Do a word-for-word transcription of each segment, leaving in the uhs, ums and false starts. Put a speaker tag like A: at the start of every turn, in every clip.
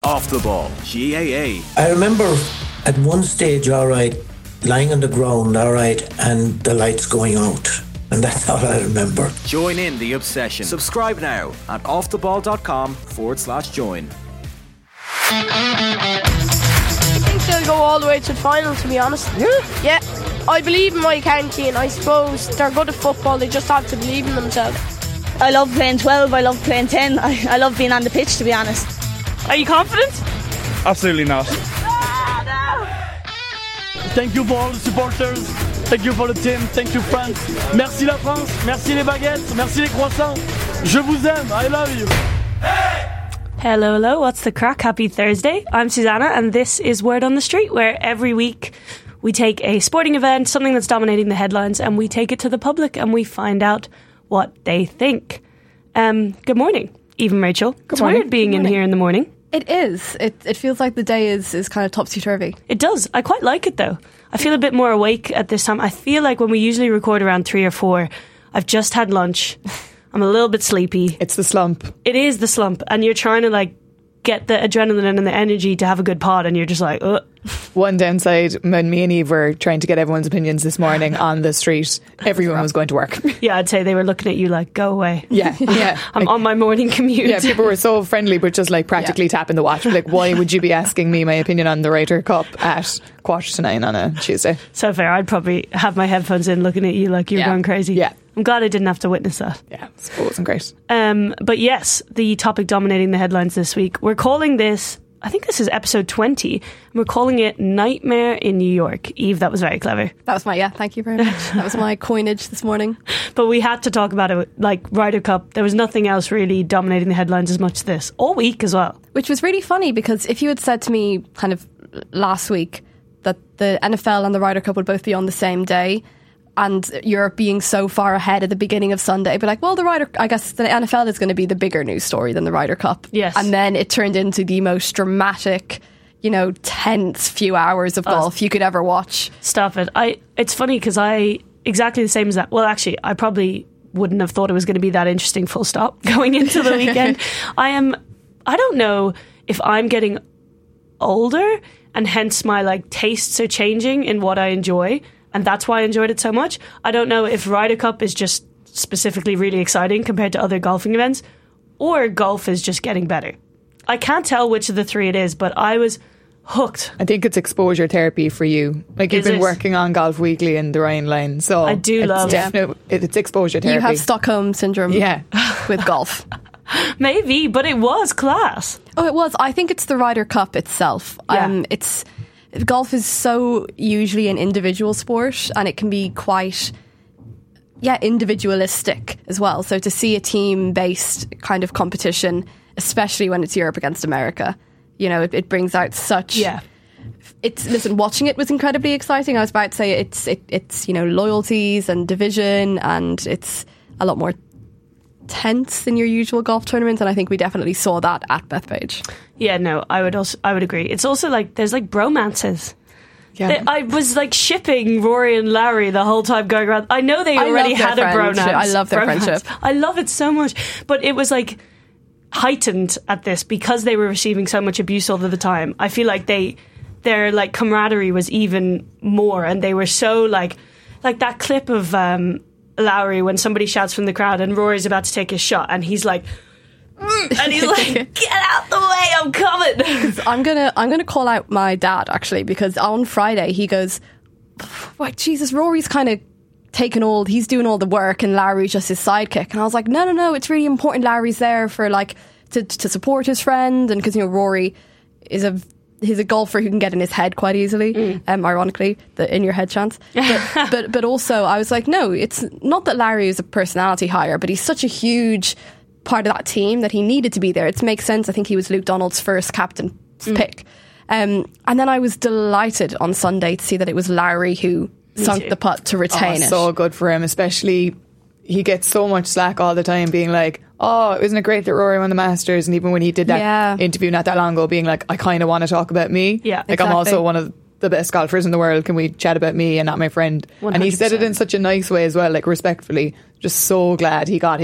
A: Off the Ball, G A A.
B: I remember at one stage, all right, lying on the ground, all right, and the lights going out. And that's all I remember.
A: Join in the obsession. Subscribe now at offtheball.com forward slash join.
C: I think they'll go all the way to the final, to be honest.
D: Yeah?
C: Yeah. I believe in my county, and I suppose they're good at football. They just have to believe in themselves.
E: I love playing twelve, I love playing ten. I, I love being on the pitch, to be honest.
C: Are you confident?
F: Absolutely not.
C: Ah, no.
F: Thank you for all the supporters. Thank you for the team. Thank you, France. Merci la France. Merci les baguettes. Merci les croissants. Je vous aime. I love you.
G: Hello, hello. What's the crack? Happy Thursday. I'm Susanna, and this is Word on the Street, where every week we take a sporting event, something that's dominating the headlines, and we take it to the public and we find out what they think. Um, good morning, Eve Rachel.
D: Good
G: it's
D: morning.
G: weird being in here in the morning.
D: It is. It it feels like the day is, is kind of topsy-turvy.
G: It does. I quite like it, though. I feel a bit more awake at this time. I feel like when we usually record around three or four, I've just had lunch. I'm a little bit sleepy.
H: It's the slump.
G: It is the slump. And you're trying to, like, get the adrenaline and the energy to have a good pod, and you're just like, ugh.
H: One downside, when me and Eve were trying to get everyone's opinions this morning on the street, everyone was going to work.
G: Yeah, I'd say they were looking at you like, go away.
H: Yeah, yeah.
G: I'm
H: like,
G: on my morning commute.
H: Yeah, people were so friendly, but just like practically yeah. tapping the watch. Like, why would you be asking me my opinion on the Ryder Cup at quarter to nine on a Tuesday?
G: So fair. I'd probably have my headphones in looking at you like you're
H: yeah.
G: going crazy.
H: Yeah.
G: I'm glad I didn't have to witness that.
H: Yeah, it wasn't great.
G: Um, but yes, the topic dominating the headlines this week, we're calling this, I think this is episode twenty, and we're calling it Nightmare in New York. Eve, that was very clever.
D: That was my, yeah, thank you very much. That was my coinage this morning.
G: But we had to talk about it, like Ryder Cup. There was nothing else really dominating the headlines as much as this, all week as well.
D: Which was really funny, because if you had said to me kind of last week that the N F L and the Ryder Cup would both be on the same day, and Europe being so far ahead at the beginning of Sunday, but like, well, the Ryder, I guess the N F L is going to be the bigger news story than the Ryder Cup.
G: Yes.
D: And then it turned into the most dramatic, you know, tense few hours of golf oh, you could ever watch.
G: Stop it. I. It's funny because I, exactly the same as that. Well, actually, I probably wouldn't have thought it was going to be that interesting, full stop, going into the weekend. I am, I don't know if I'm getting older and hence my like tastes are changing in what I enjoy. And that's why I enjoyed it so much. I don't know if Ryder Cup is just specifically really exciting compared to other golfing events, or golf is just getting better. I can't tell which of the three it is, but I was hooked.
H: I think it's exposure therapy for you. Like, you've
G: Is
H: been
G: it?
H: working on Golf Weekly and the Ryan line, so
G: I do
H: it's
G: love
H: definite, it. It's exposure therapy.
D: You have Stockholm syndrome
H: yeah.
D: with golf.
G: Maybe, but it was class.
D: Oh, it was. I think it's the Ryder Cup itself.
G: Yeah.
D: Um, it's golf is so usually an individual sport, and it can be quite, yeah, individualistic as well. So to see a team-based kind of competition, especially when it's Europe against America, you know, it, it brings out such.
G: Yeah.
D: It's listen. Watching it was incredibly exciting. I was about to say it's it, it's you know loyalties and division, and it's a lot more tense than your usual golf tournament, and I think we definitely saw that at Bethpage.
G: Yeah, no, I would also I would agree. It's also like there's like bromances.
H: Yeah.
G: I was like shipping Rory and Larry the whole time going around. I know they
D: I
G: already
D: love their
G: had a
D: friendship.
G: bromance.
D: I love their
G: bromance.
D: friendship.
G: I love it so much, but it was like heightened at this because they were receiving so much abuse all of the time. I feel like they their like camaraderie was even more, and they were so like like that clip of um Lowry when somebody shouts from the crowd and Rory's about to take his shot and he's like mm, and he's like, get out the way, I'm coming.
D: I'm gonna I'm gonna call out my dad, actually, because on Friday he goes, "What, Jesus, Rory's kind of taking all he's doing all the work and Larry's just his sidekick." And I was like, no no no it's really important Larry's there for like to to support his friend, and because, you know, Rory is a he's a golfer who can get in his head quite easily, mm. um, ironically, the in your head chance. But, but but also I was like, no, it's not that Larry is a personality hire, but he's such a huge part of that team that he needed to be there. It makes sense. I think he was Luke Donald's first captain mm. pick. Um, and then I was delighted on Sunday to see that it was Larry who
G: Me
D: sunk
G: too.
D: the putt to retain
H: oh,
D: it.
H: So good for him, especially he gets so much slack all the time being like, oh, isn't it great that Rory won the Masters? And even when he did that
D: Yeah.
H: interview not that long ago being like, I kind of want to talk about me.
G: Yeah,
H: Like, I'm
D: exactly.
H: also one of the best golfers in the world. Can we chat about me and not my friend?
G: one hundred percent.
H: And he said it in such a nice way as well, like respectfully. Just so glad he got his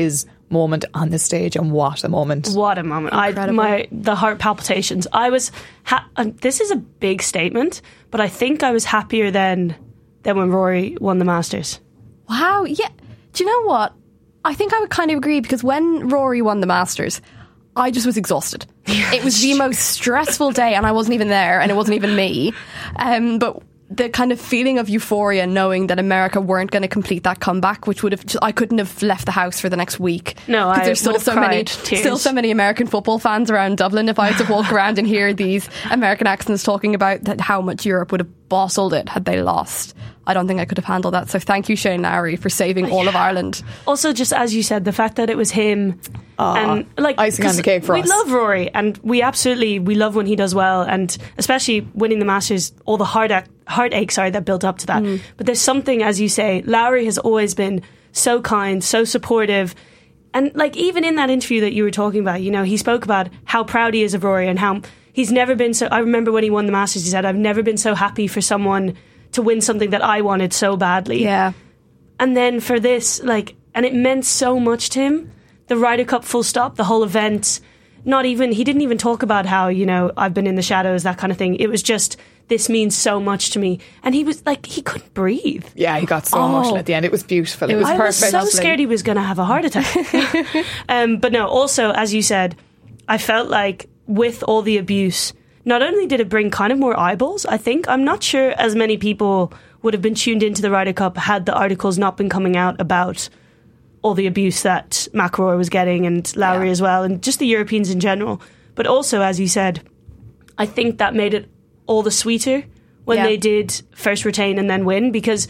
H: moment on the stage, and what a moment.
G: What a moment. I, my the heart palpitations. I was ha- and this is a big statement, but I think I was happier then than when Rory won the Masters.
D: Wow, yeah. Do you know what? I think I would kind of agree, because when Rory won the Masters, I just was exhausted. It was the most stressful day, and I wasn't even there, and it wasn't even me. Um, but the kind of feeling of euphoria knowing that America weren't going to complete that comeback, which would have, I couldn't have left the house for the next week.
G: No, I
D: there's still
G: would have
D: so
G: cried
D: many,
G: tears.
D: still so many American football fans around Dublin. If I had to walk around and hear these American accents talking about that, how much Europe would have bottled it had they lost, I don't think I could have handled that. So thank you, Shane Lowry, for saving all of Ireland.
G: Also, just as you said, the fact that it was him,
H: uh,
G: and like
H: icing on the cake for
G: we
H: us.
G: We love Rory, and we absolutely we love when he does well, and especially winning the Masters, all the heart heartache, sorry, that built up to that. Mm. But there's something, as you say, Lowry has always been so kind, so supportive. And like, even in that interview that you were talking about, you know, he spoke about how proud he is of Rory and how he's never been so, I remember when he won the Masters, he said, I've never been so happy for someone to win something that I wanted so badly.
D: Yeah.
G: And then for this, like, and it meant so much to him. The Ryder Cup, full stop, the whole event. Not even, he didn't even talk about how, you know, I've been in the shadows, that kind of thing. It was just, this means so much to me. And he was like, he couldn't breathe.
H: Yeah, he got so
G: oh.
H: emotional at the end. It was beautiful. It, it was
G: I
H: perfect.
G: I was so scared he was going to have a heart attack. um, but no, also, as you said, I felt like with all the abuse, not only did it bring kind of more eyeballs, I think, I'm not sure as many people would have been tuned into the Ryder Cup had the articles not been coming out about all the abuse that McIlroy was getting, and Lowry yeah. as well, and just the Europeans in general. But also, as you said, I think that made it all the sweeter when
D: yeah.
G: they did first retain and then win, because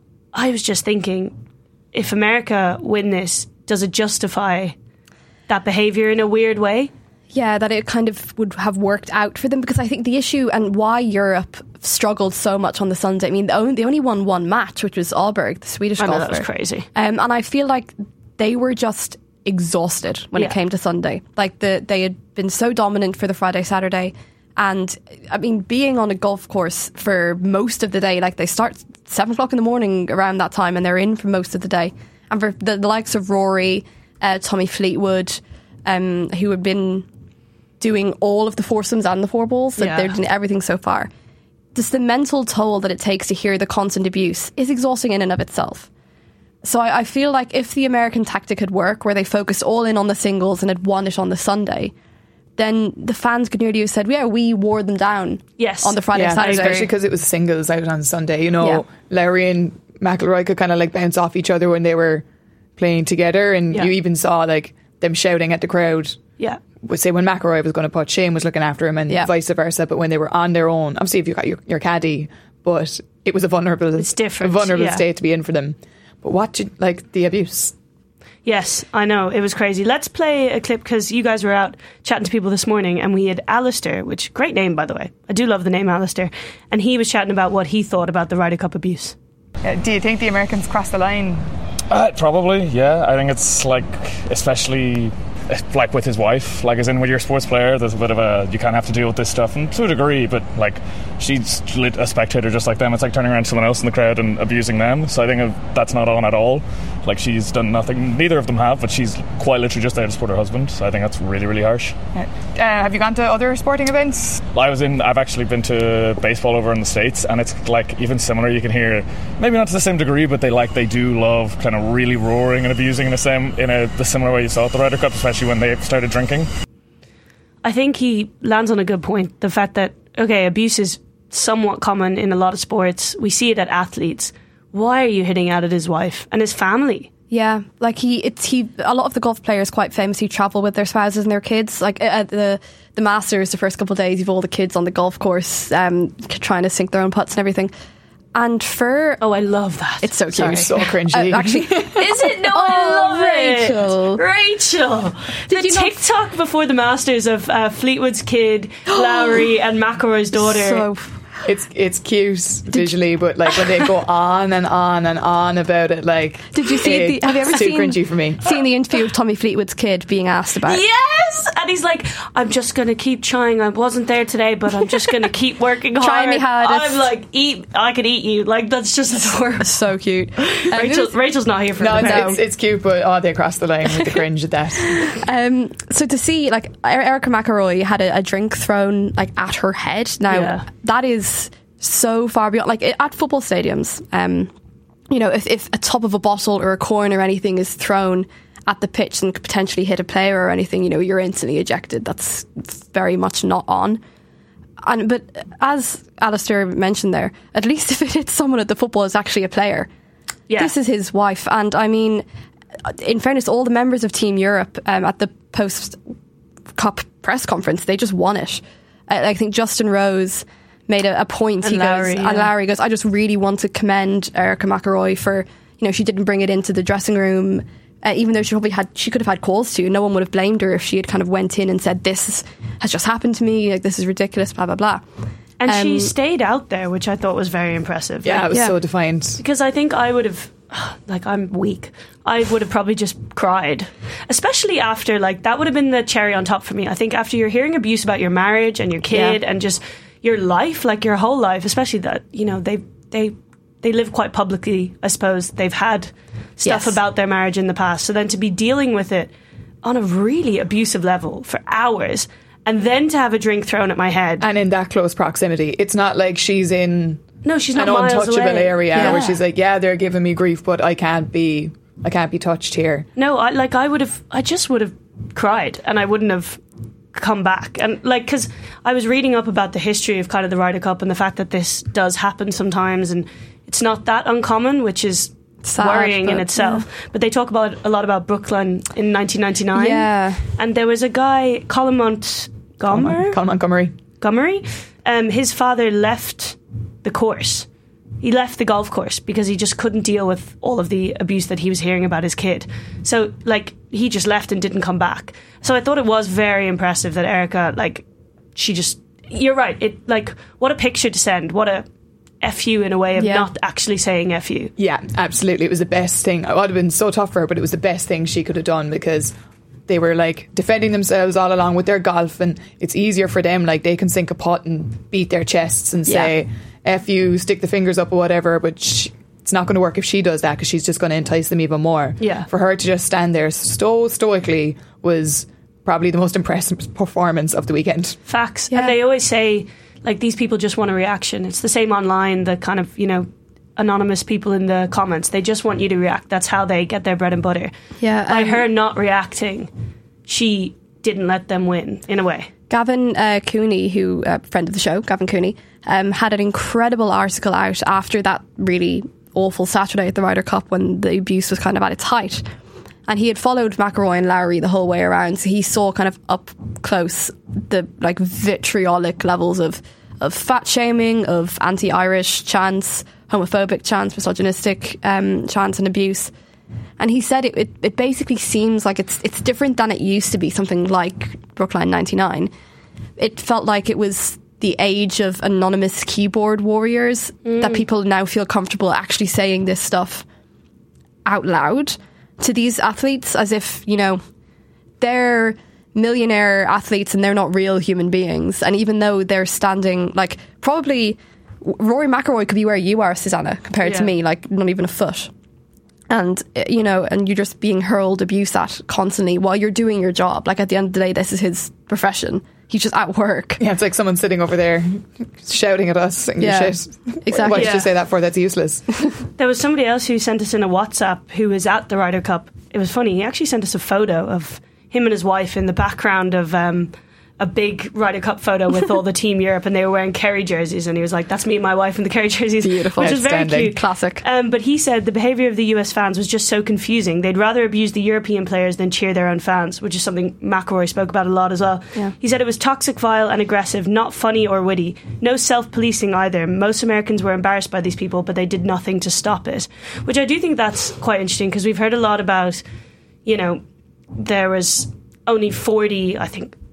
G: I was just thinking, if America win this, does it justify that behaviour in a weird way?
D: Yeah, that it kind of would have worked out for them, because I think the issue and why Europe struggled so much on the Sunday, I mean, they only, they only won one match, which was Aalberg, the Swedish
G: I know,
D: golfer.
G: that was crazy.
D: Um, and I feel like they were just exhausted when yeah. it came to Sunday. Like, the, they had been so dominant for the Friday, Saturday. And, I mean, being on a golf course for most of the day, like, they start seven o'clock in the morning around that time, and they're in for most of the day. And for the, the likes of Rory, uh, Tommy Fleetwood, um, who had been doing all of the foursomes and the four balls, that yeah. they're doing everything so far. Just the mental toll that it takes to hear the constant abuse is exhausting in and of itself. So I, I feel like if the American tactic had worked, where they focused all in on the singles and had won it on the Sunday, then the fans could nearly have said, yeah, we wore them down
G: yes.
D: on the Friday
H: yeah,
D: and Saturday.
H: Especially because it was singles out on Sunday. You know,
D: yeah.
H: Lowry and McIlroy could kind of like bounce off each other when they were playing together, and
G: yeah.
H: you even saw like them shouting at the crowd.
G: Yeah.
H: Say when McIlroy was going to putt, Shane was looking after him, and
D: yeah.
H: vice versa. But when they were on their own, obviously if you got your, your caddy, but it was a vulnerable,
G: it's different,
H: a vulnerable
G: yeah.
H: state to be in for them. But what did, like the abuse?
G: Yes, I know, it was crazy. Let's play a clip, because you guys were out chatting to people this morning, and we had Alistair, which great name by the way. I do love the name Alistair, and he was chatting about what he thought about the Ryder Cup abuse.
I: Uh, do you think the Americans crossed the line?
J: Uh, probably, yeah. I think it's like, especially like with his wife, like as in with your sports player, there's a bit of a, you can't have to deal with this stuff, and to a degree, but like she's lit a spectator just like them. It's like turning around to someone else in the crowd and abusing them. So I think that's not on at all. Like, she's done nothing, neither of them have, but she's quite literally just there to support her husband. So I think that's really, really harsh.
I: Uh, have you gone to other sporting events?
J: I was in, I've actually been to baseball over in the States, and it's like even similar. You can hear, maybe not to the same degree, but they like, they do love kind of really roaring and abusing in the same, in a the similar way you saw at the Ryder Cup, especially when they started drinking.
G: I think he lands on a good point. The fact that, okay, abuse is somewhat common in a lot of sports. We see it at athletes. Why are you hitting out at his wife and his family?
D: Yeah, like he, it's he. A lot of the golf players quite famously travel with their spouses and their kids. Like at the the Masters, the first couple of days, you've all the kids on the golf course, um, trying to sink their own putts and everything. And for
G: oh, I love that.
D: It's so cute,
H: Sorry. So cringy.
D: Uh, actually,
G: is it? No,
D: oh,
G: I love
D: Rachel.
G: it. Rachel,
D: Did
G: the
D: you not
G: TikTok before the Masters of uh, Fleetwood's kid, Lowry, and McIlroy's daughter.
D: So
H: it's it's cute visually, but like when they go on and on and on about it, like
D: did you see the? Have you ever
H: too
D: seen
H: cringy for me?
D: Seen the interview of Tommy Fleetwood's kid being asked about?
G: Yes, and he's like, "I'm just going to keep trying. I wasn't there today, but I'm just going to keep working hard.
D: Try me hardest."
G: I'm like, "Eat, I could eat you." Like that's just adorable.
D: So cute. Um,
G: Rachel, Rachel's not here for
H: no,
G: it.
H: it's, it's, it's cute, but oh, they crossed the line with the cringe at that.
D: Um, so to see, like, Erica McElroy had a, a drink thrown like at her head. Now
G: Yeah.
D: that is so far beyond, like at football stadiums. Um, you know, if, if a top of a bottle or a coin or anything is thrown at the pitch and could potentially hit a player or anything, you know, you're instantly ejected. That's very much not on. And but as Alistair mentioned there, at least if it hits someone at the football, it's actually a player.
G: Yeah.
D: This is his wife, and I mean, in fairness, all the members of Team Europe um, at the post-Cup press conference, they just won it. I, I think Justin Rose made a, a point.
G: And
D: he
G: Lowry,
D: goes,
G: yeah.
D: and Larry goes, I just really want to commend Erica McElroy for, you know, she didn't bring it into the dressing room, uh, even though she probably had, she could have had calls to. No one would have blamed her if she had kind of went in and said, this has just happened to me, like this is ridiculous, blah, blah, blah.
G: And
D: Um,
G: she stayed out there, which I thought was very impressive.
H: Yeah,
G: Like,
H: it was
D: Yeah.
H: so defiant.
G: because I think I would have, like, I'm weak. I would have probably just cried, especially after, like, that would have been the cherry on top for me. I think after you're hearing abuse about your marriage and your kid
D: Yeah.
G: and just your life, like your whole life, especially that, you know, they they they live quite publicly. I suppose they've had stuff
D: Yes.
G: about their marriage in the past. So then to be dealing with it on a really abusive level for hours, and then to have a drink thrown at my head.
H: And in that close proximity, it's not like she's in
G: No, she's not
H: an
G: miles
H: untouchable
G: away.
H: area
G: Yeah.
H: where she's like, yeah, they're giving me grief, but I can't be, I can't be touched here.
G: No, I like I would have. I just would have cried, and I wouldn't have come back. And like, because I was reading up about the history of kind of the Ryder Cup and the fact that this does happen sometimes, and it's not that uncommon, which is
D: Sad,
G: worrying in
D: but,
G: itself. But they talk about a lot about Brooklyn in nineteen ninety-nine.
D: Yeah.
G: And there was a guy, Colin Montgomery.
H: Colin Montgomery.
G: Montgomery. Um, his father left the course. He left the golf course because he just couldn't deal with all of the abuse that he was hearing about his kid. So, like, he just left and didn't come back. So I thought it was very impressive that Erica, like, she just... You're right. It like, what a picture to send. What a F you in a way of
D: Yeah.
G: not actually saying F you.
H: Yeah, absolutely. It was the best thing. It would have been so tough for her, but it was the best thing she could have done because they were like defending themselves all along with their golf, and it's easier for them. Like, they can sink a putt and beat their chests and say, F you, stick the fingers up or whatever, but she, it's not going to work if she does that because she's just going to entice them even more.
G: Yeah.
H: For her to just stand there so stoically was probably the most impressive performance of the weekend.
G: Facts.
D: Yeah.
G: And they always say, like, these people just want a reaction. It's the same online, the kind of, you know, anonymous people in the comments. They just want you to react. That's how they get their bread and butter.
D: Yeah,
G: By
D: um,
G: her not reacting, she didn't let them win, in a way.
D: Gavin uh, Cooney, who a uh, friend of the show, Gavin Cooney, um, had an incredible article out after that really awful Saturday at the Ryder Cup when the abuse was kind of at its height. And he had followed McElroy and Lowry the whole way around, so he saw kind of up close the like vitriolic levels of of fat shaming, of anti-Irish chants, homophobic chants, misogynistic um, chants and abuse. And he said it, it, it basically seems like it's it's different than it used to be, something like Brookline ninety-nine. It felt like it was the age of anonymous keyboard warriors, mm. that people now feel comfortable actually saying this stuff out loud to these athletes, as if, you know, they're millionaire athletes and they're not real human beings. And even though they're standing, like, probably Rory McIlroy could be where you are, Susanna, compared
G: Yeah.
D: to me, like not even a foot. And, you know, and you're just being hurled abuse at constantly while you're doing your job. Like, at the end of the day, this is his profession. He's just at work.
H: Yeah, it's like someone sitting over there shouting at us and
D: Yeah,
H: shit.
D: exactly.
H: What did
G: Yeah.
H: you say that for? That's useless.
G: There was somebody else who sent us in a WhatsApp who was at the Ryder Cup. It was funny. He actually sent us a photo of him and his wife in the background of um, a big Ryder Cup photo with all the Team Europe, and they were wearing Kerry jerseys, and he was like, that's me and my wife in the Kerry jerseys.
D: Beautiful.
G: Which was very
H: Outstanding.
G: cute.
D: Classic.
G: Um, but he said the behaviour of the U S fans was just so confusing. They'd rather abuse the European players than cheer their own fans, which is something McElroy spoke about a lot as well.
D: Yeah.
G: He said it was toxic, vile and aggressive, not funny or witty. No self-policing either. Most Americans were embarrassed by these people, but they did nothing to stop it. Which I do think that's quite interesting, because we've heard a lot about, you know, there was only forty, I think,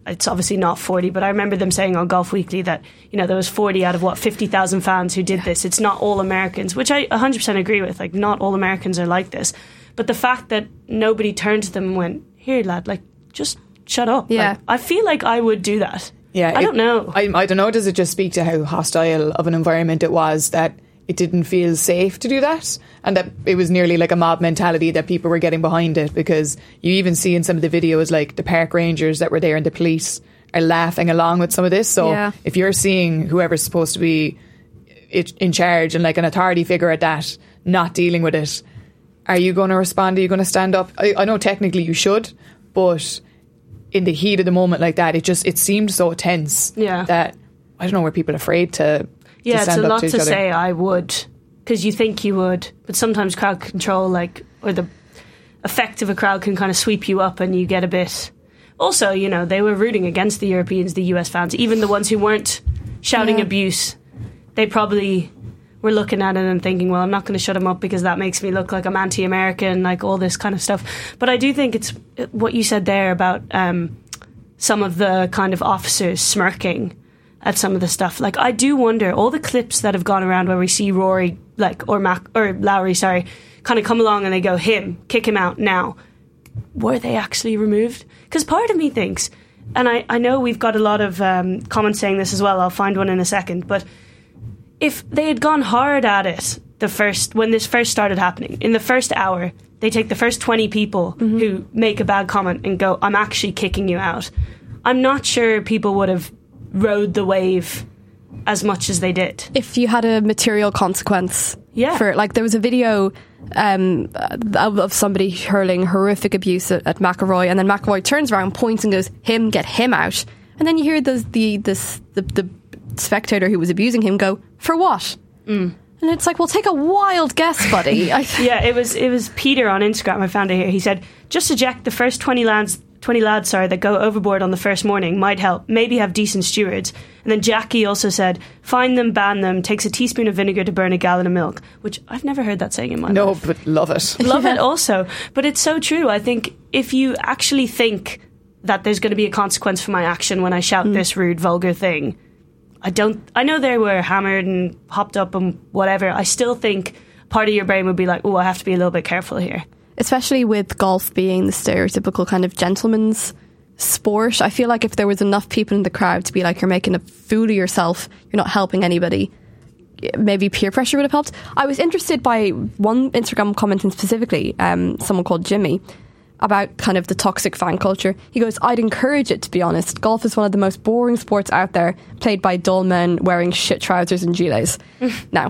G: it's obviously not forty, but I remember them saying on Golf Weekly that, you know, there was forty out of what, fifty thousand fans who did yeah. this. It's not all Americans, which I one hundred percent agree with. Like, not all Americans are like this. But the fact that nobody turned to them and went, here, lad, like, just shut up.
D: Yeah.
G: Like, I feel like I would do that.
H: Yeah.
G: I
H: it,
G: don't know.
H: I, I don't know. Does it just speak to how hostile of an environment it was that it didn't feel safe to do that, and that it was nearly like a mob mentality that people were getting behind it? Because you even see in some of the videos, like the park rangers that were there and the police are laughing along with some of this. So
D: yeah.
H: if you're seeing whoever's supposed to be in charge and like an authority figure at that not dealing with it, are you going to respond? Are you going to stand up? I, I know technically you should, but in the heat of the moment like that, it just it seemed so tense
G: yeah.
H: that I don't know, were people afraid to
G: Yeah,
H: to
G: it's a lot
H: to,
G: to
H: other.
G: say I would, because you think you would, but sometimes crowd control, like, or the effect of a crowd can kind of sweep you up and you get a bit... Also, you know, they were rooting against the Europeans, the U S fans, even the ones who weren't shouting
D: yeah.
G: abuse. They probably were looking at it and thinking, well, I'm not going to shut them up because that makes me look like I'm anti-American, like all this kind of stuff. But I do think it's what you said there about um, some of the kind of officers smirking at some of the stuff. Like, I do wonder, all the clips that have gone around where we see Rory, like, or Mac, or Lowry, sorry, kind of come along and they go, him, kick him out now. Were they actually removed? Because part of me thinks, and I, I know we've got a lot of um, comments saying this as well, I'll find one in a second, but if they had gone hard at it the first, when this first started happening, in the first hour, they take the first twenty people mm-hmm. who make a bad comment and go, I'm actually kicking you out. I'm not sure people would have rode the wave as much as they did.
D: If you had a material consequence.
G: Yeah.
D: For, like, there was a video um, of, of somebody hurling horrific abuse at, at McIlroy, and then McIlroy turns around, points and goes, him, get him out. And then you hear the, the, this, the, the spectator who was abusing him go, for what?
G: Mm.
D: And it's like, well, take a wild guess, buddy.
G: yeah, it was it was Peter on Instagram, I found it here. He said, just eject the first twenty lads twenty lads, sorry, that go overboard on the first morning might help. Maybe have decent stewards. And then Jackie also said, find them, ban them, takes a teaspoon of vinegar to burn a gallon of milk, which I've never heard that saying in my
H: no,
G: life.
H: No, but love it.
G: Love it also. But it's so true. I think if you actually think that there's going to be a consequence for my action when I shout mm. this rude, vulgar thing, I don't, I know they were hammered and hopped up and whatever. I still think part of your brain would be like, oh, I have to be a little bit careful here.
D: Especially with golf being the stereotypical kind of gentleman's sport. I feel like if there was enough people in the crowd to be like, you're making a fool of yourself, you're not helping anybody, maybe peer pressure would have helped. I was interested by one Instagram comment specifically, um, someone called Jimmy, about kind of the toxic fan culture. He goes, I'd encourage it, to be honest. Golf is one of the most boring sports out there, played by dull men wearing shit trousers and gilets. Now,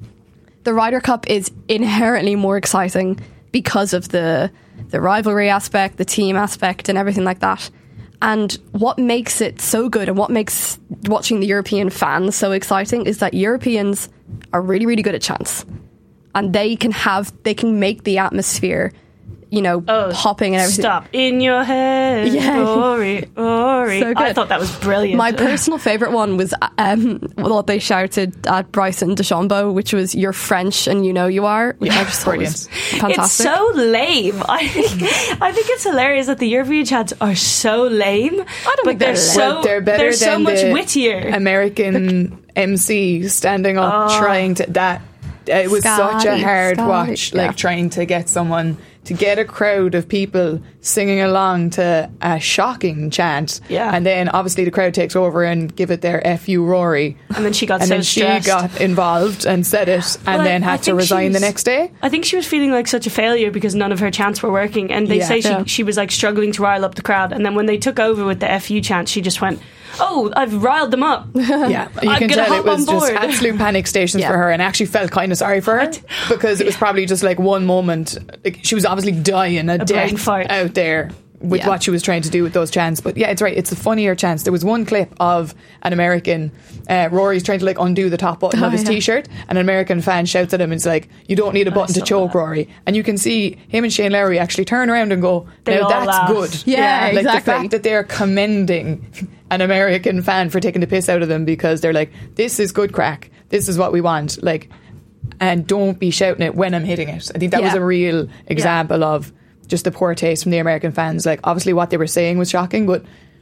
D: the Ryder Cup is inherently more exciting because of the the rivalry aspect, the team aspect, and everything like that. And what makes it so good and what makes watching the European fans so exciting is that Europeans are really, really good at chants. And they can have, they can make the atmosphere, you know,
G: oh,
D: hopping and everything.
G: Stop. In your head, yeah. Rory, Rory.
D: So good.
G: I thought that was brilliant.
D: My personal favourite one was um, what they shouted at Bryson DeChambeau, which was, you're French and you know you are, which
H: yeah,
D: I just thought was fantastic.
G: It's so lame. I think, I think it's hilarious that the European chants are so lame. I
D: don't
G: but
D: think
G: they're,
D: they're
G: so,
H: well, they're better
G: they're
H: than
G: so much
H: the
G: wittier.
H: American M C standing up
G: oh.
H: trying to, that, it was
D: Scotty,
H: such a hard
D: Scotty,
H: watch, like
D: yeah.
H: trying to get someone, to get a crowd of people singing along to a shocking chant.
G: Yeah.
H: And then obviously the crowd takes over and give it their F you Rory.
G: And then she got
H: and
G: so
H: then
G: stressed.
H: she got involved and said it and
G: well,
H: then
G: I,
H: had
G: I
H: to resign
G: was,
H: the next day.
G: I think she was feeling like such a failure because none of her chants were working. And they
H: Yeah.
G: say she,
D: Yeah.
G: she was like struggling to rile up the crowd. And then when they took over with the F U chant, she just went, oh, I've riled them up.
H: Yeah, you
G: I'm
H: can
G: gonna
H: tell it
G: hop
H: was
G: on
H: just
G: board.
H: absolute panic stations
D: Yeah.
H: for her, and I actually felt kind of sorry for her because it was probably just like one moment. Like she was obviously dying a,
G: A brain
H: death
G: fart.
H: out there with
D: Yeah.
H: what she was trying to do with those chants. But yeah, it's right. It's a funnier chants. There was one clip of an American, uh, Rory's trying to like undo the top button
D: Oh,
H: of his
D: yeah.
H: t-shirt, and an American fan shouts at him, "It's like you don't need a button to
G: saw
H: choke,
G: that.
H: Rory." And you can see him and Shane Lowry actually turn around and go,
G: They
H: "Now
G: all
H: that's
G: laugh.
H: good."
D: Yeah,
H: like
D: exactly.
H: the fact that they're commending an American fan for taking the piss out of them because they're like, this is good crack, this is what we want, like, and don't be shouting it when I'm hitting it. I think that
D: Yeah.
H: was a real example of just the poor taste from the American fans. Like, obviously what they were saying was shocking, but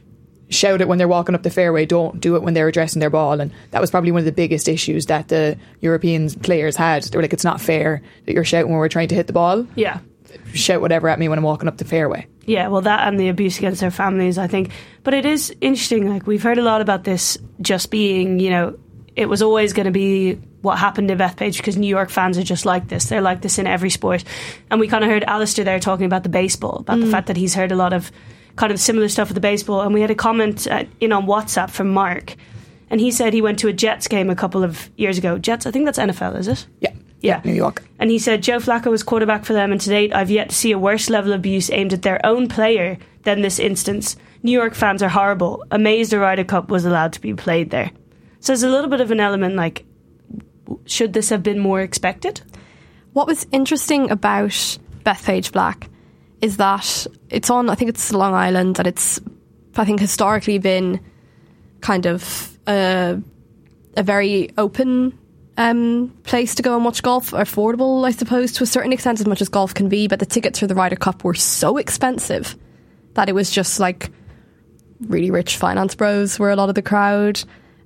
H: shout it when they're walking up the fairway, don't do it when they're addressing their ball. And that was probably one of the biggest issues that the European players had. They were like, it's not fair that you're shouting when we're trying to hit the ball.
G: Yeah.
H: Shout whatever at me when I'm walking up the fairway.
G: Yeah, well, that and the abuse against their families, I think. But it is interesting, like, we've heard a lot about this just being, you know, it was always going to be what happened in Bethpage because New York fans are just like this. They're like this in every sport. And we kind of heard Alistair there talking about the baseball, about mm. the fact that he's heard a lot of kind of similar stuff with the baseball. And we had a comment uh, in on WhatsApp from Mark. And he said he went to a Jets game a couple of years ago. Jets, I think that's N F L, is it?
H: Yeah.
G: Yeah.
H: New York.
G: And he said, Joe Flacco was quarterback for them, and to date, I've yet to see a worse level of abuse aimed at their own player than this instance. New York fans are horrible. Amazed the Ryder Cup was allowed to be played there. So there's a little bit of an element like, should this have been more expected?
D: What was interesting about Bethpage Black is that it's on, I think it's Long Island, and it's, I think, historically been kind of a, a very open Um, place to go and watch golf, affordable, I suppose, to a certain extent, as much as golf can be. But the tickets for the Ryder Cup were so expensive that it was just like really rich finance bros were a lot of the crowd,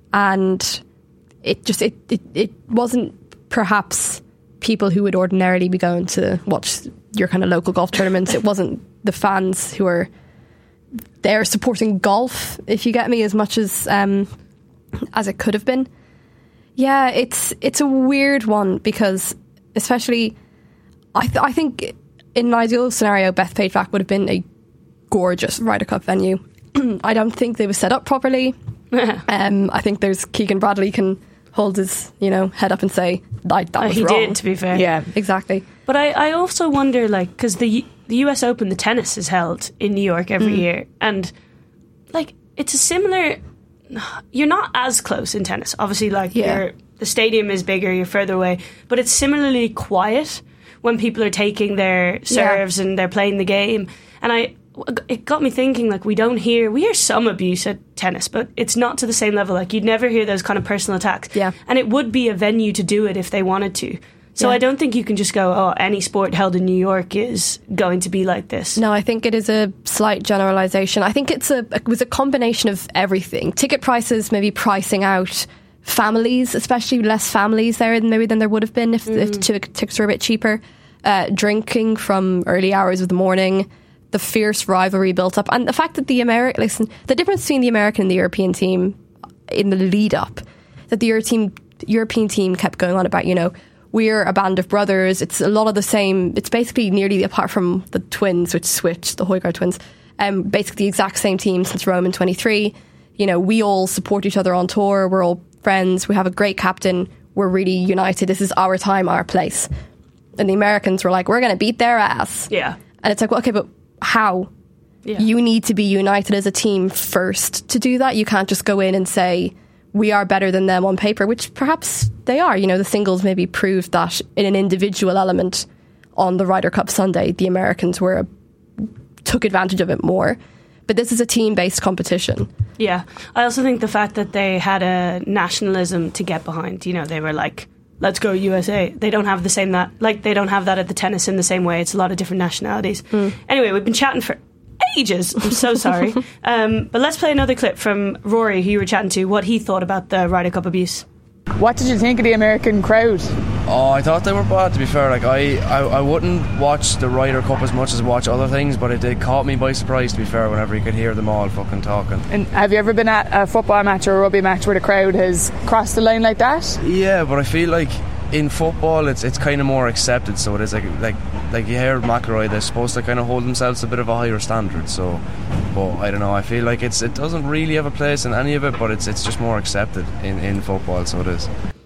D: and it just it it, it wasn't perhaps people who would ordinarily be going to watch your kind of local golf tournaments. It wasn't the fans who are there supporting golf, if you get me, as much as um, as it could have been. Yeah, it's it's a weird one because, especially, I th- I think in an ideal scenario, Bethpage Black would have been a gorgeous Ryder Cup venue. I don't think they were set up properly. um, I think there's Keegan Bradley can hold his you know head up and say that, that
G: oh,
D: was
G: he
D: wrong.
G: did, to be fair.
D: Yeah, exactly.
G: But I, I also wonder, like, because the the U S Open, the tennis, is held in New York every mm. year, and like it's a similar. You're not as close in tennis. Obviously, like
D: yeah.
G: you're, the stadium is bigger, you're further away, but it's similarly quiet when people are taking their serves yeah. and they're playing the game. And I, it got me thinking, like, we don't hear, we hear some abuse at tennis, but it's not to the same level. Like, you'd never hear those kind of personal attacks.
D: Yeah.
G: And it would be a venue to do it if they wanted to. So yeah. I don't think you can just go, oh, any sport held in New York is going to be like this.
D: No, I think it is a slight generalisation. I think it's a it was a combination of everything. Ticket prices, maybe pricing out families, especially less families there maybe than there would have been if, mm. if the tickets were a bit cheaper. Uh, drinking from early hours of the morning, the fierce rivalry built up, and the fact that the American, listen, the difference between the American and the European team in the lead up, that the Euro team, European team kept going on about, you know, we're a band of brothers. It's a lot of the same. It's basically nearly, apart from the twins, which switched, the Højgaard twins, um, basically the exact same team since Rome in twenty-three. You know, we all support each other on tour. We're all friends. We have a great captain. We're really united. This is our time, our place. And the Americans were like, we're going to beat their ass.
G: Yeah.
D: And it's like, well, okay, but how?
G: Yeah.
D: You need to be united as a team first to do that. You can't just go in and say, we are better than them on paper, which perhaps they are. You know, the singles maybe proved that in an individual element on the Ryder Cup Sunday, the Americans were took advantage of it more. But this is a team-based competition.
G: Yeah. I also think the fact that they had a nationalism to get behind, you know, they were like, let's go U S A. They don't have the same that, like, they don't have that at the tennis in the same way. It's a lot of different nationalities. Mm. Anyway, we've been chatting for ages. I'm so sorry. um, but let's play another clip from Rory, who you were chatting to, what he thought about the Ryder Cup abuse.
I: What did you think of the American crowd?
K: Oh, I thought they were bad, to be fair. Like I, I, I wouldn't watch the Ryder Cup as much as watch other things, but it did caught me by surprise, to be fair, whenever you could hear them all fucking talking.
I: And have you ever been at a football match or a rugby match where the crowd has crossed the line like that?
K: Yeah, but I feel like in football it's it's kind of more accepted, so it is like like like you hear McIlroy, they're supposed to kind of hold themselves to a bit of a higher standard. So, but I don't know. I feel like it's it doesn't really have a place in any of it, but it's it's just more accepted in, in football. So it is.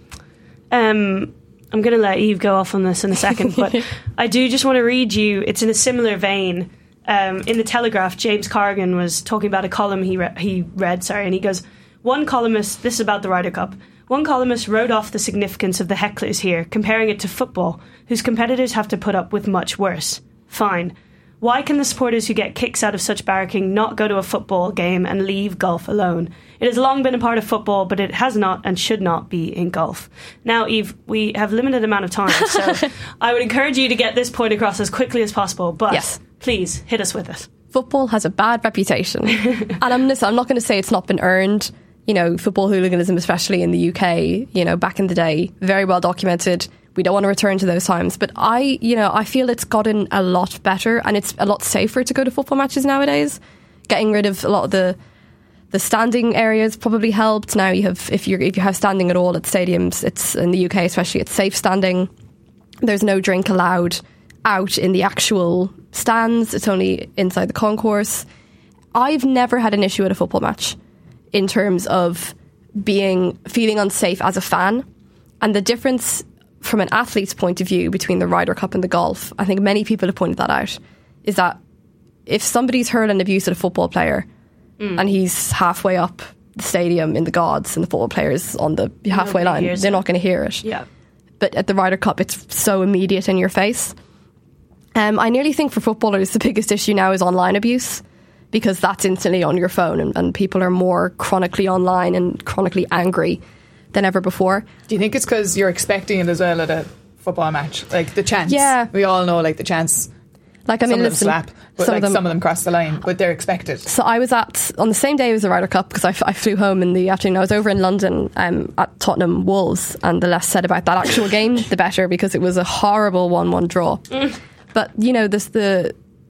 G: Um, I'm going to let Eve go off on this in a second, but I do just want to read you. It's in a similar vein. Um, in the Telegraph, James Corrigan was talking about a column he re- he read. Sorry, and he goes, one columnist. This is about the Ryder Cup. One columnist wrote off the significance of the hecklers here, comparing it to football, whose competitors have to put up with much worse. Fine. Why can the supporters who get kicks out of such barracking not go to a football game and leave golf alone? It has long been a part of football, but it has not and should not be in golf. Now, Eve, we have limited amount of time, so I would encourage you to get this point across as quickly as possible, but yes. Please hit us with it.
D: football has a bad reputation. And I'm, I'm not going to say it's not been earned. You know, football hooliganism, especially in the U K, you know, back in the day, very well documented. We don't want to return to those times. But I, you know, I feel it's gotten a lot better and it's a lot safer to go to football matches nowadays. Getting rid of a lot of the the standing areas probably helped. Now you have, if you if you have standing at all at stadiums, it's in the U K especially, it's safe standing. There's no drink allowed out in the actual stands. It's only inside the concourse. I've never had an issue at a football match in terms of being feeling unsafe as a fan. And the difference from an athlete's point of view between the Ryder Cup and the golf, I think many people have pointed that out, is that if somebody's hurling abuse at a football player mm. and he's halfway up the stadium in the gods and the football player's on the halfway line, they're it. not going to hear it.
G: Yeah. But
D: at the Ryder Cup, it's so immediate in your face. Um, I nearly think for footballers, the biggest issue now is online abuse, because that's instantly on your phone and, and people are more chronically online and chronically angry than ever before.
H: Do you think it's because you're expecting it as well at a football match? Like the chance.
D: Yeah.
H: We all know like the chance.
D: Like, I mean,
H: some of
D: listen,
H: them slap, but
D: some
H: like
D: of them,
H: some of them cross the line, but they're expected.
D: So I was at, on the same day as the Ryder Cup, because I, f- I flew home in the afternoon. I was over in London um, at Tottenham Wolves, and the less said about that actual game, the better, because it was a horrible one one draw. Mm. But, you know, this, the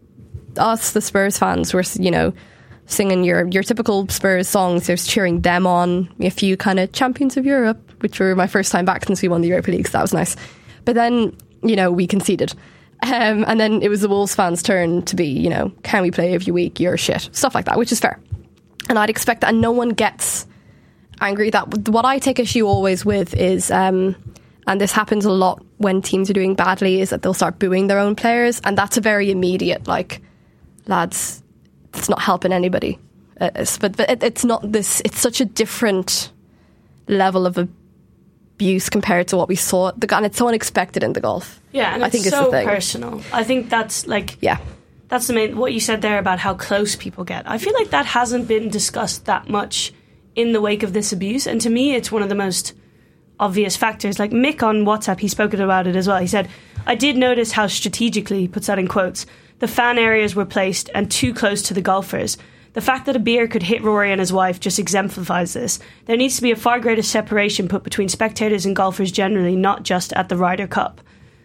D: us, the Spurs fans, were, you know, singing your, your typical Spurs songs. There's cheering them on, a few kind of champions of Europe, which were my first time back since we won the Europa League, so that was nice. But then, you know, we conceded. Um, and then it was the Wolves fans' turn to be, you know, can we play every week? You're shit. Stuff like that, which is fair. And I'd expect that, and no one gets angry. That what I take issue always with is, um, and this happens a lot when teams are doing badly, is that they'll start booing their own players. And that's a very immediate, like, lads, it's not helping anybody. Uh, it's, but but it, it's not this, it's such a different level of abuse compared to what we saw at the, and it's so unexpected in the golf.
G: Yeah, and
D: I
G: it's
D: think
G: so
D: it's the thing.
G: personal. I think that's like,
D: yeah,
G: that's the main, what you said there about how close people get. I feel like that hasn't been discussed that much in the wake of this abuse, and to me it's one of the most obvious factors. Like Mick on WhatsApp, he spoke about it as well. He said, I did notice how strategically, he puts that in quotes, the fan areas were placed and too close to the golfers. The fact that a beer could hit Rory and his wife just exemplifies this. There needs to be a far greater separation put between spectators and golfers generally, not just at the Ryder Cup.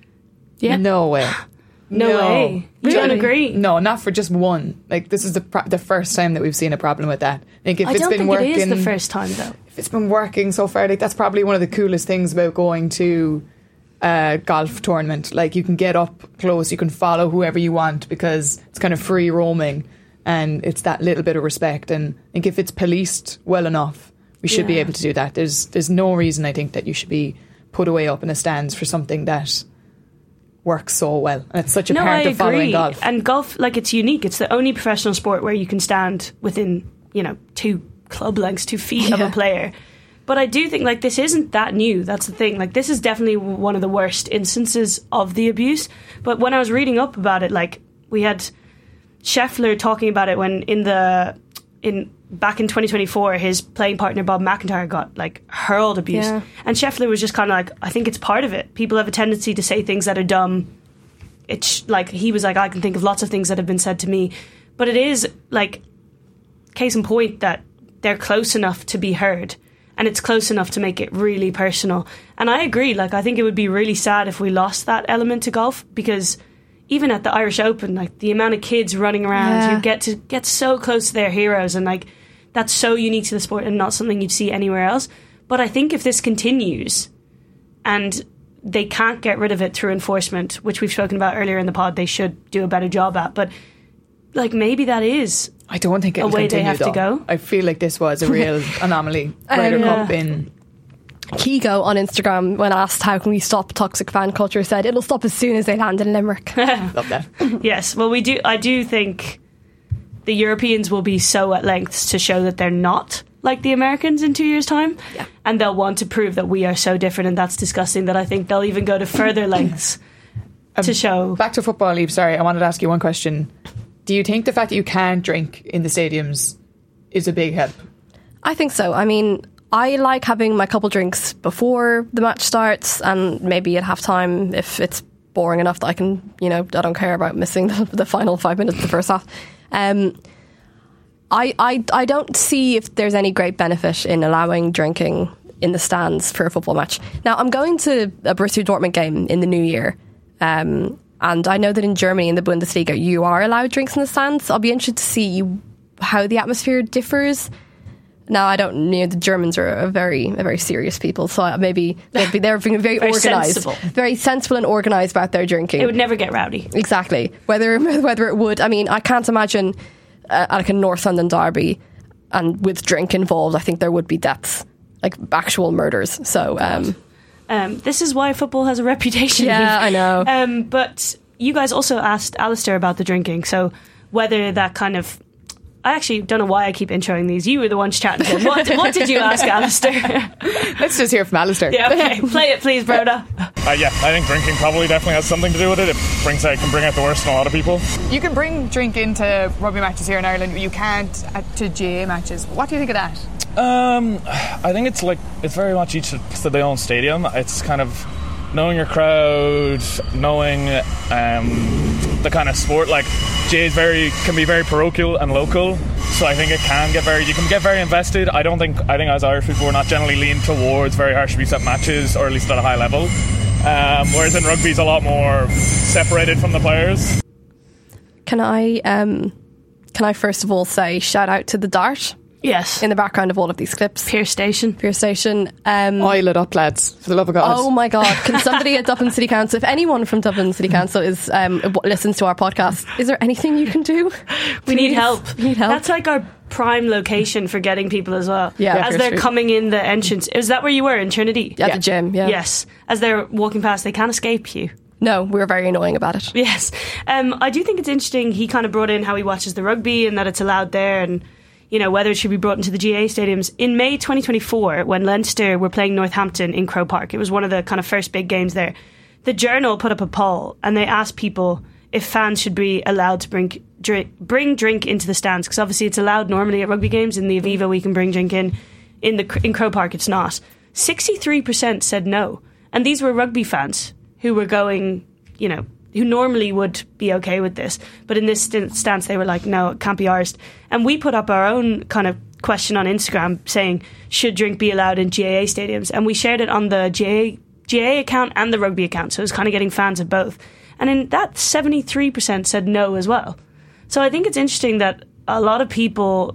H: Yeah. No way.
G: No, no way. You don't agree?
H: No, not for just one. Like, this is the pro- the first time that we've seen a problem with that. Like, if
G: I
H: it's
G: don't
H: been
G: think
H: working,
G: it is the first time, though.
H: If it's been working so far, like, that's probably one of the coolest things about going to a golf tournament. Like, you can get up close, you can follow whoever you want because it's kind of free roaming and it's that little bit of respect. And I think if it's policed well enough, we should yeah. be able to do that. There's there's no reason I think that you should be put away up in the stands for something that works so well, and it's such a
G: no,
H: part
G: I
H: of following
G: agree.
H: golf.
G: And golf, like, it's unique. It's the only professional sport where you can stand within, you know, two club lengths, two feet yeah. of a player. But I do think, like, this isn't that new. That's the thing. Like, this is definitely one of the worst instances of the abuse. But when I was reading up about it, like, we had Scheffler talking about it when in the in back in twenty twenty-four, his playing partner Bob McIntyre got like hurled abuse, yeah. and Scheffler was just kind of like, I think it's part of it. People have a tendency to say things that are dumb. It's like, he was like, I can think of lots of things that have been said to me, but it is like, case in point that they're close enough to be heard, and it's close enough to make it really personal. And I agree. Like, I think it would be really sad if we lost that element to golf, because even at the Irish Open, like, the amount of kids running around
D: yeah.
G: who get to get so close to their heroes, and like, that's so unique to the sport and not something you'd see anywhere else. But I think if this continues and they can't get rid of it through enforcement, which we've spoken about earlier in the pod, they should do a better job at. But like, maybe that is
H: I don't think it'll
G: a way
H: continue,
G: they have
H: though.
G: to go.
H: I feel like this was a real anomaly. Ryder
D: um,
H: Cup
D: yeah.
H: in
D: Keego on Instagram, when asked how can we stop toxic fan culture, said it'll stop as soon as they land in Limerick.
H: Love that.
G: Yes, well, we do. I do think the Europeans will be so at lengths to show that they're not like the Americans in two years' time,
D: yeah.
G: and they'll want to prove that we are so different and that's disgusting, that I think they'll even go to further lengths um, to show.
H: Back to football, Eve, sorry, I wanted to ask you one question. Do you think the fact that you can't drink in the stadiums is a big help?
D: I think so. I mean, I like having my couple drinks before the match starts, and maybe at half time if it's boring enough that I can, you know, I don't care about missing the, the final five minutes of the first half. Um, I, I, I don't see if there's any great benefit in allowing drinking in the stands for a football match. Now, I'm going to a Borussia Dortmund game in the new year. Um, and I know that in Germany, in the Bundesliga, you are allowed drinks in the stands. I'll be interested to see how the atmosphere differs. Now, I don't, you know, the Germans are a very, a very serious people, so maybe they'd be, they're being very,
G: Very
D: organised.
G: sensible.
D: Very sensible and organised about their drinking.
G: It would never get rowdy.
D: Exactly. Whether whether it would, I mean, I can't imagine uh, like a North London derby and with drink involved, I think there would be deaths, like actual murders. So, um,
G: um, this is why football has a reputation.
D: Yeah, I know.
G: Um, but you guys also asked Alistair about the drinking, so whether that kind of... I actually don't know why I keep introing these. You were the ones chatting to him. What, what did you ask Alistair?
H: Let's just hear from Alistair.
G: Yeah, okay. Play it, please, Broda.
J: Uh, yeah, I think drinking probably definitely has something to do with it. It brings out, can bring out the worst in a lot of people.
I: You can bring drink into rugby matches here in Ireland. You can't at, to G A A matches. What do you think of that?
J: Um, I think it's like it's very much each to their own stadium. It's kind of knowing your crowd, knowing um, the kind of sport. Like J is very can be very parochial and local, so I think it can get very you can get very invested. I don't think I think as Irish people we're not generally leaned towards very harshly set matches, or at least at a high level. Um, whereas in rugby, it's a lot more separated from the players.
D: Can I um, can I first of all say shout out to the Dart?
G: Yes.
D: In the background of all of these clips.
G: Pier Station.
D: Pier Station. Um,
H: Oil it up, lads, for the love of God.
D: Oh my God. Can somebody at Dublin City Council, if anyone from Dublin City Council is um, listens to our podcast, is there anything you can do?
G: We need help.
D: We need help.
G: That's like our prime location for getting people as well.
D: Yeah. yeah
G: as they're
D: Street.
G: coming in the entrance. Is that where you were in Trinity?
D: At
G: yeah.
D: the gym, yeah.
G: Yes. As they're walking past, they can't escape you.
D: No, we were very annoying about it.
G: Yes. Um, I do think it's interesting. He kind of brought in how he watches the rugby and that it's allowed there, and you know, whether it should be brought into the G A A stadiums. In May twenty twenty-four, when Leinster were playing Northampton in Croke Park, it was one of the kind of first big games there, the Journal put up a poll and they asked people if fans should be allowed to bring drink, bring drink into the stands, because obviously it's allowed normally at rugby games. In the Aviva we can bring drink in. In the in Croke Park it's not. sixty-three percent said no. And these were rugby fans who were going, you know, who normally would be okay with this, but in this st- stance they were like, no, it can't be arsed. And we put up our own kind of question on Instagram saying, should drink be allowed in G A A stadiums? And we shared it on the G A A, G A A account and the rugby account, so it was kind of getting fans of both. And in that, seventy-three percent said no as well. So I think it's interesting that a lot of people,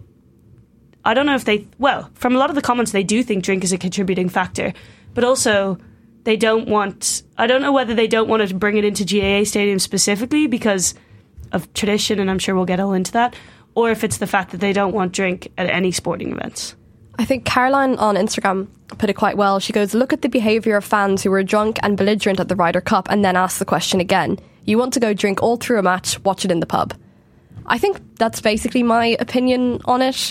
G: I don't know if they, well, from a lot of the comments they do think drink is a contributing factor, but also they don't want, I don't know whether they don't want to bring it into G A A stadiums specifically because of tradition, and I'm sure we'll get all into that, or if it's the fact that they don't want drink at any sporting events.
D: I think Caroline on Instagram put it quite well. She goes, look at the behaviour of fans who were drunk and belligerent at the Ryder Cup and then ask the question again. You want to go drink all through a match, watch it in the pub. I think that's basically my opinion on it.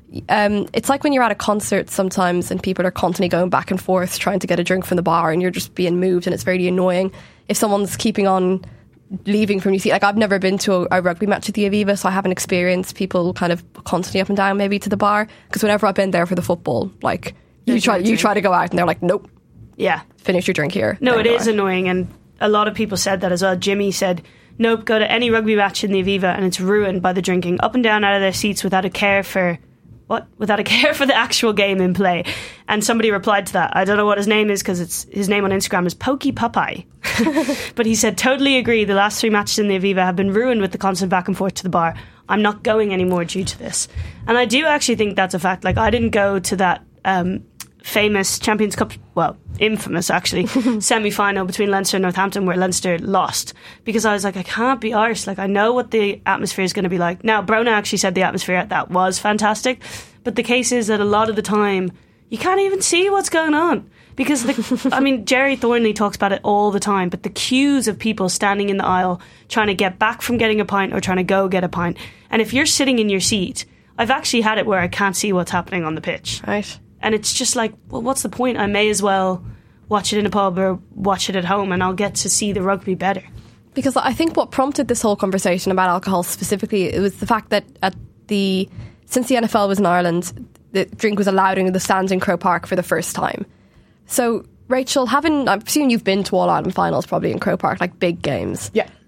D: Um, it's like when you're at a concert sometimes and people are constantly going back and forth trying to get a drink from the bar and you're just being moved and it's very annoying. If someone's keeping on leaving from your seat, like I've never been to a, a rugby match at the Aviva, so I haven't experienced people kind of constantly up and down maybe to the bar, because whenever I've been there for the football, like you try you try to go out and they're like, nope,
G: yeah,
D: finish your drink here.
G: No, it is annoying, and a lot of people said that as well. Jimmy said, nope, go to any rugby match in the Aviva and it's ruined by the drinking, up and down out of their seats without a care for What? Without a care for the actual game in play. And somebody replied to that. I don't know what his name is because it's his name on Instagram is Pokey Popeye. But he said, totally agree. The last three matches in the Aviva have been ruined with the constant back and forth to the bar. I'm not going anymore due to this. And I do actually think that's a fact. Like, I didn't go to that um, famous Champions Cup, well, infamous actually, semi-final between Leinster and Northampton where Leinster lost, because I was like, I can't be arsed. Like, I know what the atmosphere is going to be like. Now, Brona actually said the atmosphere at that was fantastic, but the case is that a lot of the time you can't even see what's going on, because the, I mean, Jerry Thornley talks about it all the time, but the queues of people standing in the aisle trying to get back from getting a pint or trying to go get a pint, and if you're sitting in your seat, I've actually had it where I can't see what's happening on the pitch.
D: Right.
G: And it's just like, well, what's the point? I may as well watch it in a pub or watch it at home and I'll get to see the rugby better.
D: Because I think what prompted this whole conversation about alcohol specifically, it was the fact that at the since the N F L was in Ireland, the drink was allowed in the stands in Croke Park for the first time. So, Rachel, having, I'm assuming you've been to All Ireland finals probably in Croke Park, like big games.
H: Yeah.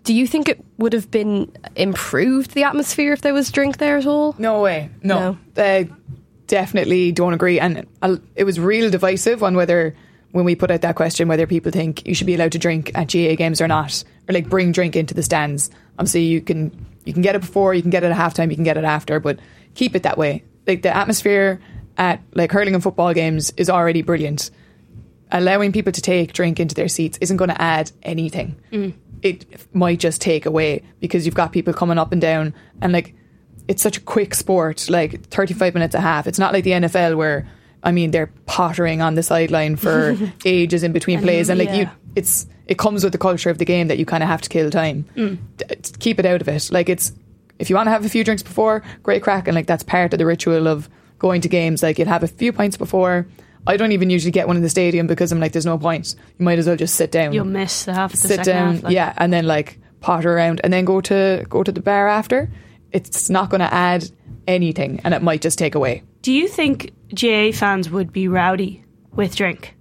D: Do you think it would have been improved, the atmosphere, if there was drink there at all?
H: No way. No. no. Uh, definitely don't agree. And I'll, it was real divisive on whether, when we put out that question, whether people think you should be allowed to drink at G A A games or not, or like bring drink into the stands. Obviously, you can you can get it before, you can get it at halftime, you can get it after, but keep it that way. Like the atmosphere at like hurling and football games is already brilliant. Allowing people to take drink into their seats isn't going to add anything. Mm. It might just take away, because you've got people coming up and down, and like it's such a quick sport, like thirty-five minutes a half. It's not like the N F L where, I mean, they're pottering on the sideline for ages in between plays, and like yeah. you, it's it comes with the culture of the game that you kind of have to kill time. Mm. D- keep it out of it. Like it's if you want to have a few drinks before, great crack, and like that's part of the ritual of going to games. Like you'd have a few pints before. I don't even usually get one in the stadium because I'm like, there's no point. You might as well just sit down.
G: You'll miss the half the
H: sit
G: second
H: down,
G: half, like.
H: yeah, and then like potter around, and then go to go to the bar after. It's not going to add anything, and it might just take away.
G: Do you think G A A fans would be rowdy with drink?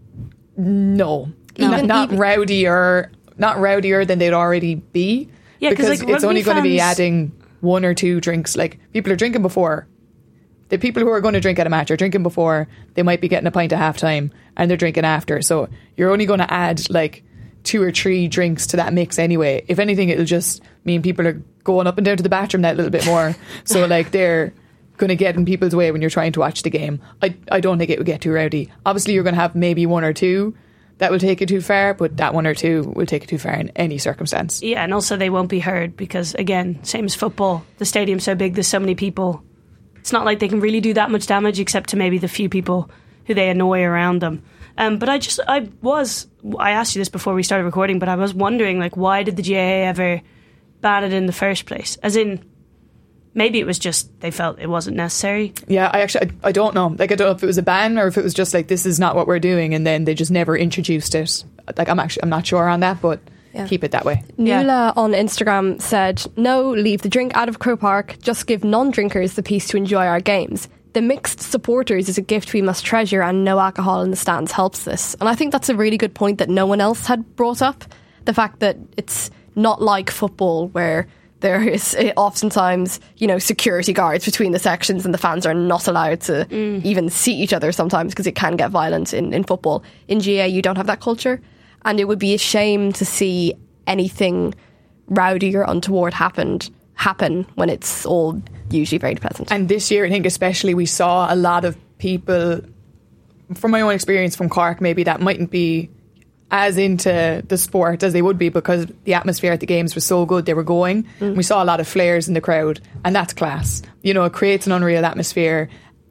H: No,
G: no.
H: not, not
G: even,
H: rowdier, not rowdier than they'd already be.
G: Yeah,
H: because
G: like,
H: it's only going to be
G: fans...
H: adding one or two drinks. Like people are drinking before. The people who are going to drink at a match are drinking before. They might be getting a pint at half time, and they're drinking after. So you're only going to add like two or three drinks to that mix anyway. If anything, it'll just mean people are going up and down to the bathroom that little bit more. So like they're going to get in people's way when you're trying to watch the game. I, I don't think it would get too rowdy. Obviously, you're going to have maybe one or two that will take it too far, but that one or two will take it too far in any circumstance.
G: Yeah, and also they won't be heard because, again, same as football. The stadium's so big, there's so many people. It's not like they can really do that much damage except to maybe the few people who they annoy around them. Um, but I just, I was, I asked you this before we started recording, but I was wondering, like, why did the G A A ever ban it in the first place? As in, maybe it was just they felt it wasn't necessary.
H: Yeah, I actually, I, I don't know. Like, I don't know if it was a ban or if it was just like, this is not what we're doing, and then they just never introduced it. Like, I'm actually, I'm not sure on that, but... Yeah. Keep it that way.
D: Nuala yeah. on Instagram said, no, leave the drink out of Croke Park, just give non-drinkers the peace to enjoy our games. The mixed supporters is a gift we must treasure, and no alcohol in the stands helps this. And I think that's a really good point that no one else had brought up. The fact that it's not like football where there is oftentimes, you know, security guards between the sections and the fans are not allowed to mm. even see each other sometimes because it can get violent in, in football. In G A A, you don't have that culture. And it would be a shame to see anything rowdy or untoward happened happen when it's all usually very pleasant.
H: And this year, I think especially, we saw a lot of people, from my own experience from Cork, maybe that mightn't be as into the sport as they would be because the atmosphere at the games was so good, they were going. Mm. We saw a lot of flares in the crowd, and that's class. You know, it creates an unreal atmosphere.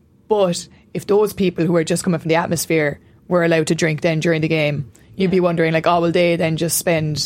H: But if those people who are just coming from the atmosphere were allowed to drink then during the game, you'd be wondering, like, oh, will they then just spend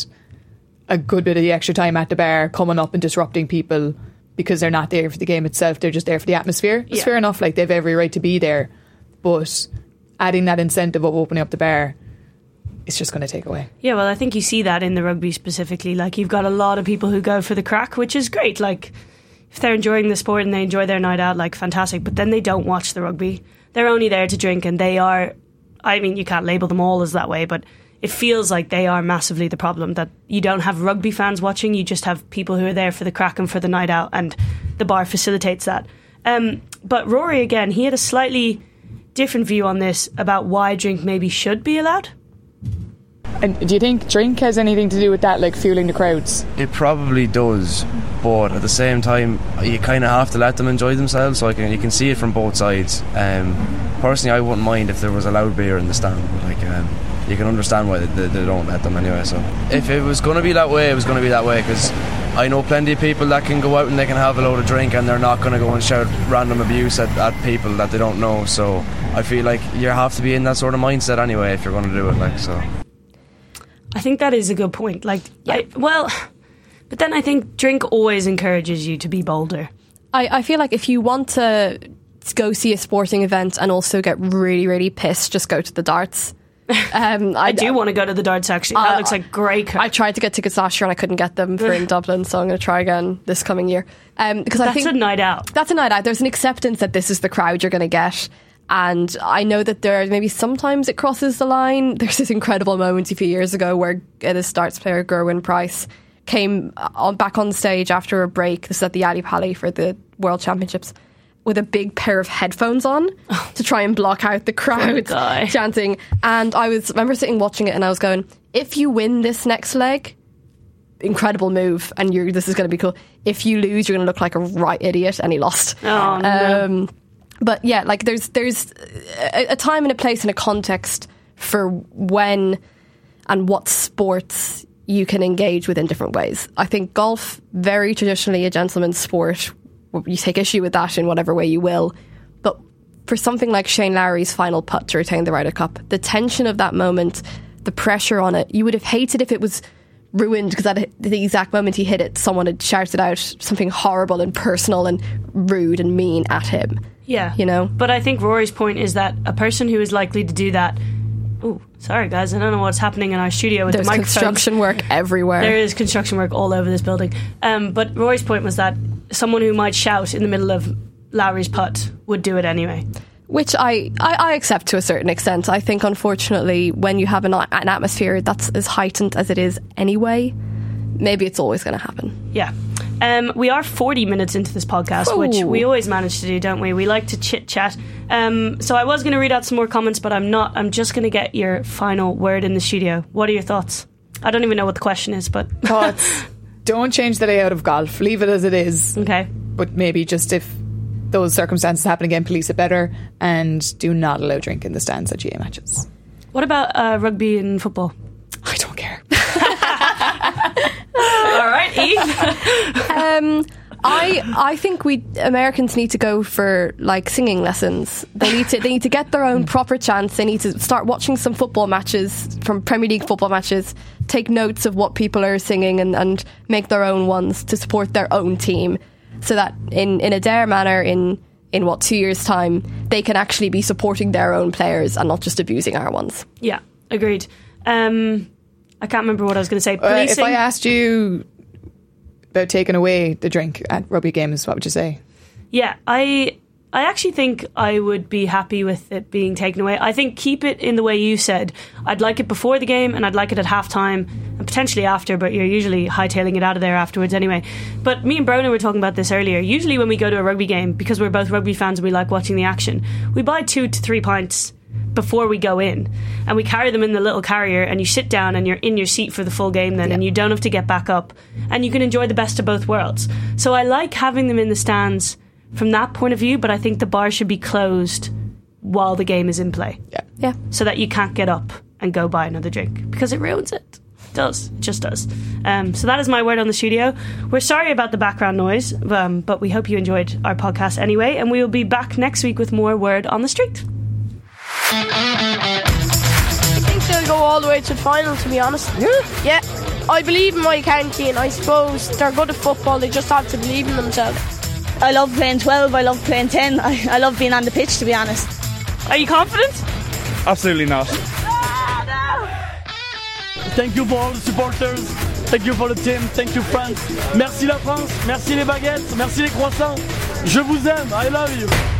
H: a good bit of the extra time at the bar coming up and disrupting people because they're not there for the game itself, they're just there for the atmosphere? It's yeah. fair enough, like, they've every right to be there, but adding that incentive of opening up the bar, it's just going to take away.
G: Yeah, well, I think you see that in the rugby specifically. Like, you've got a lot of people who go for the crack, which is great. Like, if they're enjoying the sport and they enjoy their night out, like, fantastic, but then they don't watch the rugby. They're only there to drink, and they are... I mean, you can't label them all as that way, but it feels like they are massively the problem, that you don't have rugby fans watching, you just have people who are there for the crack and for the night out, and the bar facilitates that. Um, but Rory, again, he had a slightly different view on this about why drink maybe should be allowed.
H: And do you think drink has anything to do with that, like fueling the crowds?
K: It probably does, but at the same time, you kind of have to let them enjoy themselves. So I can, you can see it from both sides. Um, personally, I wouldn't mind if there was a loud beer in the stand, but like um, you can understand why they, they don't let them anyway. So if it was going to be that way, it was going to be that way, because I know plenty of people that can go out and they can have a load of drink and they're not going to go and shout random abuse at, at people that they don't know. So I feel like you have to be in that sort of mindset anyway if you're going to do it. Like so.
G: I think that is a good point. Like, yeah. I, well, but then I think drink always encourages you to be bolder.
D: I, I feel like if you want to go see a sporting event and also get really, really pissed, just go to the darts. Um,
G: I, I do want to go to the darts, actually. That uh, looks like great.
D: I tried to get tickets last year and I couldn't get them for in Dublin, so I'm going to try again this coming year. Um, because
G: that's
D: I think
G: a night out.
D: That's a night out. There's an acceptance that this is the crowd you're going to get. And I know that there maybe sometimes it crosses the line. There's this incredible moment a few years ago where this darts player, Gerwyn Price, came on, back on stage after a break. This is at the Ali Pali for the World Championships, with a big pair of headphones on to try and block out the crowd chanting. And I was remember sitting watching it, and I was going, if you win this next leg, incredible move, and you're this is going to be cool. If you lose, you're going to look like a right idiot. And he lost.
G: Oh, no.
D: Um, but yeah, like there's there's a, a time and a place and a context for when and what sports you can engage with in different ways. I think golf, very traditionally a gentleman's sport. You take issue with that in whatever way you will. But for something like Shane Lowry's final putt to retain the Ryder Cup, the tension of that moment, the pressure on it, you would have hated if it was ruined because at the exact moment he hit it, someone had shouted out something horrible and personal and rude and mean at him.
G: Yeah.
D: You know?
G: But I think Rory's point is that a person who is likely to do that... Oh, sorry guys, I don't know what's happening in our studio with
D: There's
G: the microphones.
D: construction work everywhere.
G: There is construction work all over this building. Um, but Rory's point was that someone who might shout in the middle of Lowry's putt would do it anyway.
D: Which I, I, I accept to a certain extent. I think, unfortunately, when you have an, an atmosphere that's as heightened as it is anyway, maybe it's always going to happen.
G: Yeah. Um, we are forty minutes into this podcast,
D: Ooh.
G: which we always manage to do, don't we? We like to chit-chat. Um, so I was going to read out some more comments, but I'm not. I'm just going to get your final word in the studio. What are your thoughts? I don't even know what the question is, but...
H: Thoughts? Don't change the layout of golf. Leave it as it is.
G: Okay.
H: But maybe just if those circumstances happen again, police it better, and do not allow drink in the stands at G A A matches.
G: What about uh, rugby and football?
H: I don't care.
G: All right, Eve.
D: um, I I think we Americans need to go for like singing lessons. They need to they need to get their own proper chance. They need to start watching some football matches from Premier League football matches. Take notes of what people are singing and, and make their own ones to support their own team, so that in, in a dare manner in in what two years time they can actually be supporting their own players and not just abusing our ones.
G: Yeah, agreed. Um, I can't remember what I was going to say.
H: Uh, if I asked you about taking away the drink at rugby games, what would you say?
G: Yeah, I I actually think I would be happy with it being taken away. I think keep it in the way you said. I'd like it before the game and I'd like it at halftime and potentially after, but you're usually hightailing it out of there afterwards anyway. But me and Brona were talking about this earlier. Usually when we go to a rugby game, because we're both rugby fans and we like watching the action, we buy two to three pints before we go in and we carry them in the little carrier, and you sit down and you're in your seat for the full game then, yeah. And you don't have to get back up and you can enjoy the best of both worlds. So I like having them in the stands from that point of view, but I think the bar should be closed while the game is in play.
H: Yeah.
D: Yeah.
G: So that you can't get up and go buy another drink, because it ruins it. It does. It just does. Um, so that is my word on the studio. We're sorry about the background noise, um, but we hope you enjoyed our podcast anyway, and we will be back next week with more Word on the Street.
C: I think they'll go all the way to the final, to be honest.
I: Yeah?
C: Yeah. I believe in my county, and I suppose they're good at football. They just have to believe in themselves.
E: I love playing twelve, I love playing ten. I, I love being on the pitch, to be honest.
G: Are you confident?
J: Absolutely not.
F: Thank you for all the supporters. Thank you for the team. Thank you, France. Merci la France. Merci les baguettes. Merci les croissants. Je vous aime. I love you.